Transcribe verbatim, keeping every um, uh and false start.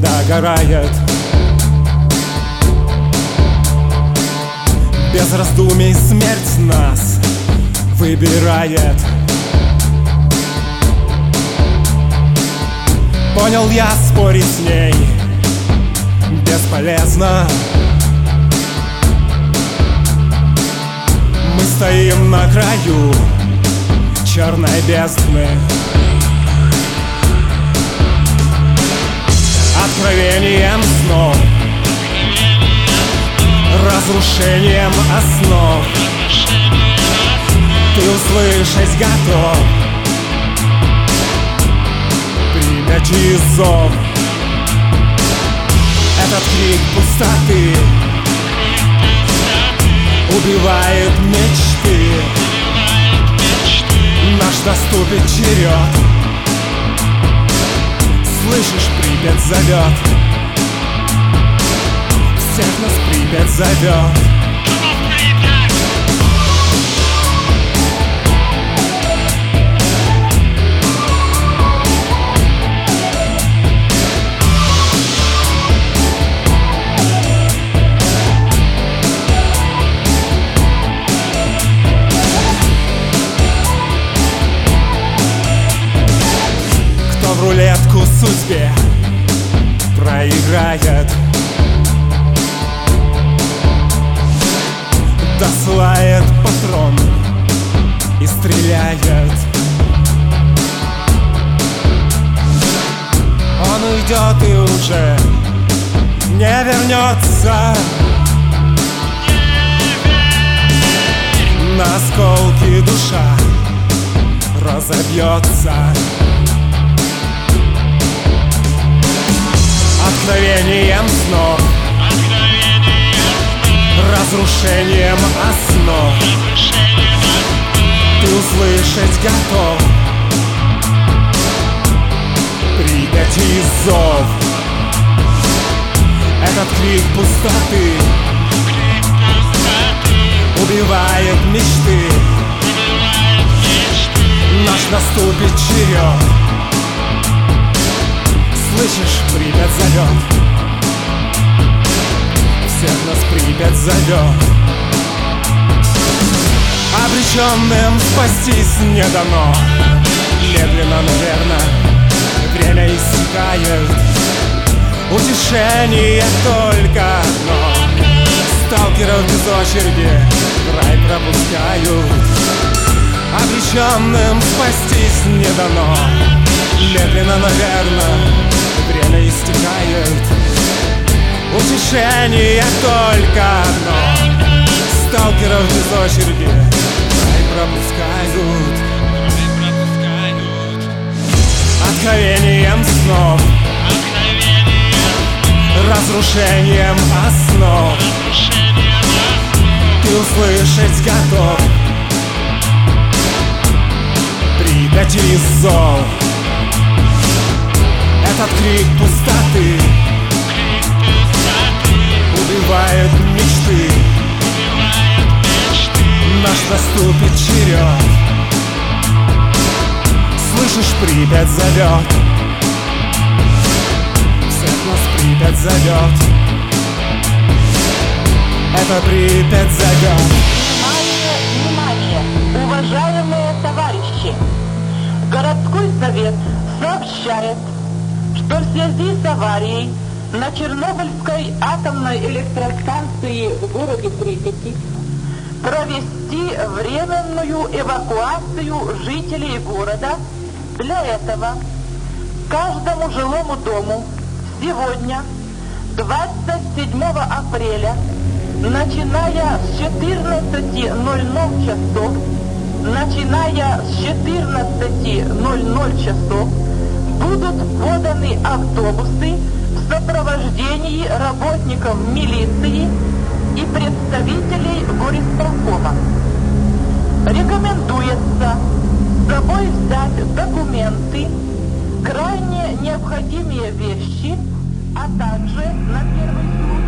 догорает. Без раздумий смерть нас выбирает. Понял я, спорить с ней бесполезно. Мы стоим на краю черной бездны. Откровением снов, разрушением основ. Ты услышать готов принять и зов. Этот крик пустоты убивает мечты. Наш наступит черед. Слышишь, Припять зовет. Всех нас Припять зовет. Кто в рулетку судьбе проиграет, досылает патрон и стреляет. Он уйдет и уже не вернется. На осколки душа разобьется. Откровением снов, разрушением основ. Ты услышать готов Припять и зов. Этот крик пустоты убивает мечты. Наш наступит черед. Слышишь, Припять зовет. Всех нас Припять зовет. Обреченным спастись не дано. Медленно, но верно время иссякает. Утешение только одно. Сталкеров без очереди в рай пропускают. Обреченным спастись не дано. Медленно, но верно время истекает. Утешение только одно. Сталкеров без очереди рай пропускают. Откровением снов, разрушением основ. Ты услышать готов Припять и зов. Этот крик пустоты убивает мечты. Наш наступит черед. Слышишь, Припять зовет. Всех нас Припять зовет. Это Припять зовет. Внимание, внимание, уважаемые товарищи! Городской совет сообщает, что в связи с аварией на Чернобыльской атомной электростанции в городе Припяти провести временную эвакуацию жителей города. Для этого каждому жилому дому сегодня, двадцать седьмого апреля, начиная с четырнадцати ноль-ноль часов, начиная с четырнадцати ноль-ноль часов, будут поданы автобусы в сопровождении работников милиции и представителей горисполкома. Рекомендуется с собой взять документы, крайне необходимые вещи, а также на первый случай